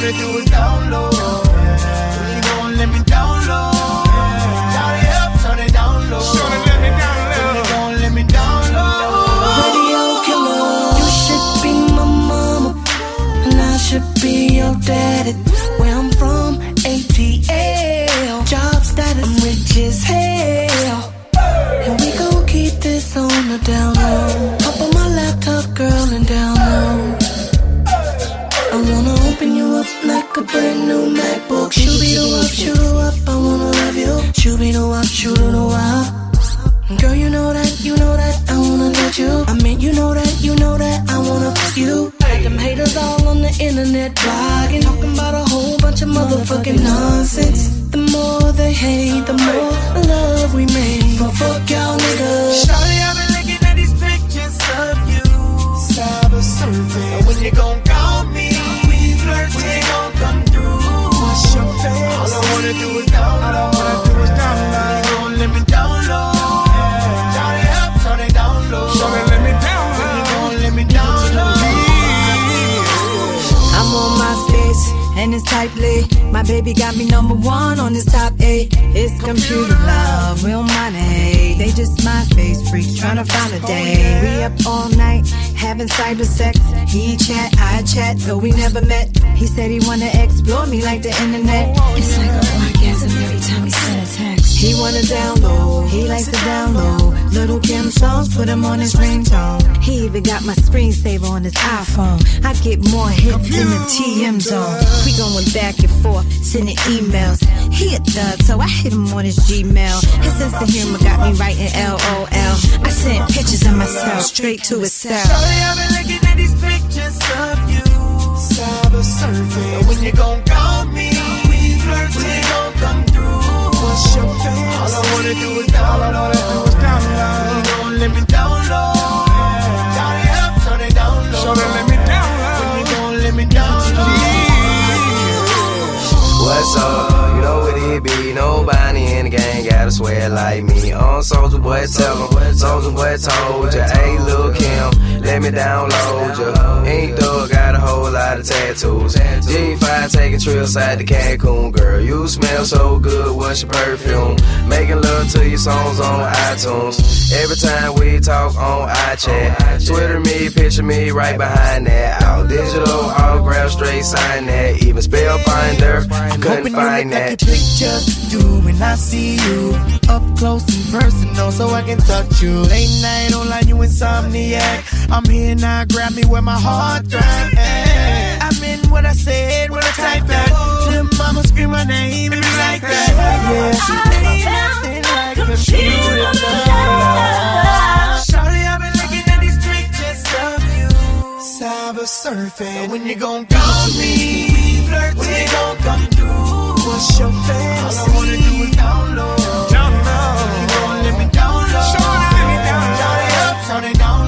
wanna do is download. When you gon' let me download. Shawty up, shawty download. Shawty let me download. When you gon' let me download. Radio killer, you should be my mama, and I should be your daddy. Where I'm from, ATL, job status, I'm rich as hell. And we gon' keep this on the down low. Hop on my laptop, girl, and download. I wanna open you up like a brand new MacBook. Shoot up, I wanna love you. Shoot up. Girl, you know that, I wanna let you. I mean, you know that, I wanna fuck you. Them haters all on the internet blogging, talking about a whole bunch of motherfucking nonsense. The more they hate, the more love we make. So fuck y'all niggas. Shawty, I've been looking at these pictures of you. Cyber surfing. When you gon' call me, we flirt, when you gon' come through. What's your face? All I wanna do is download. You gon' let me download. Shawty up, shawty download. Shawty let me download. You gon' let me download. I'm on MySpace and it's tightly. My baby got me #1 on his top 8. It's computer love, real money. They just MySpace freaks tryna find a day. We up all night having cyber sex. He chat, I chat, though we never met. He said he wanna explore me like the internet. It's like an orgasm every time he send a text. He wanna download, he likes to download Little Kim songs, put him on his ringtone. He even got my screensaver on his iPhone. I get more hits than the TM zone. We going back and forth, sending emails. He a thug, so I hit him on his Gmail. His sense of humor got me writing LOL. I sent pictures of myself straight to his cell. Shawty, I've been looking at these pictures of you. Cyber surfing. When you gon' call me, we flirt, when you gon' come through. What's your face? All I wanna do is download. You gon' let me download. Shawty up, shawty download. Shawty let me download. When you gon' let me download. What's up? You know what it be. Nobody in the gang gotta swear like me. On Soulja Boy, tell him. Soulja Boy told ya. Hey, Lil' Kim, let me download ya. Ink Dog got a whole lot of tattoos. G5 taking trips out to Cancun. Girl, you smell so good. What's your perfume? Making love to your songs on iTunes. Every time we talk on iChat. Twitter me, picture me right behind that. All digital, autograph, straight sign that. Even spell finder, couldn't find that. Like your pictures do when I see you up close and personal, so I can touch you. Late night online, you insomniac. I'm here now, grab me where my heart throbbs. I meant what I said, what I typed that. Little mama scream my name, it be like that. Yeah, she ain't nothing like a computer love. Shawty, I've been looking at these pictures of you. Cyber surfing. When you gon' call me, we flirt, when you gon' come through. What's your face? All I wanna do is download. You gon' let me download. Shawty, let me download. Shawty up, shawty down.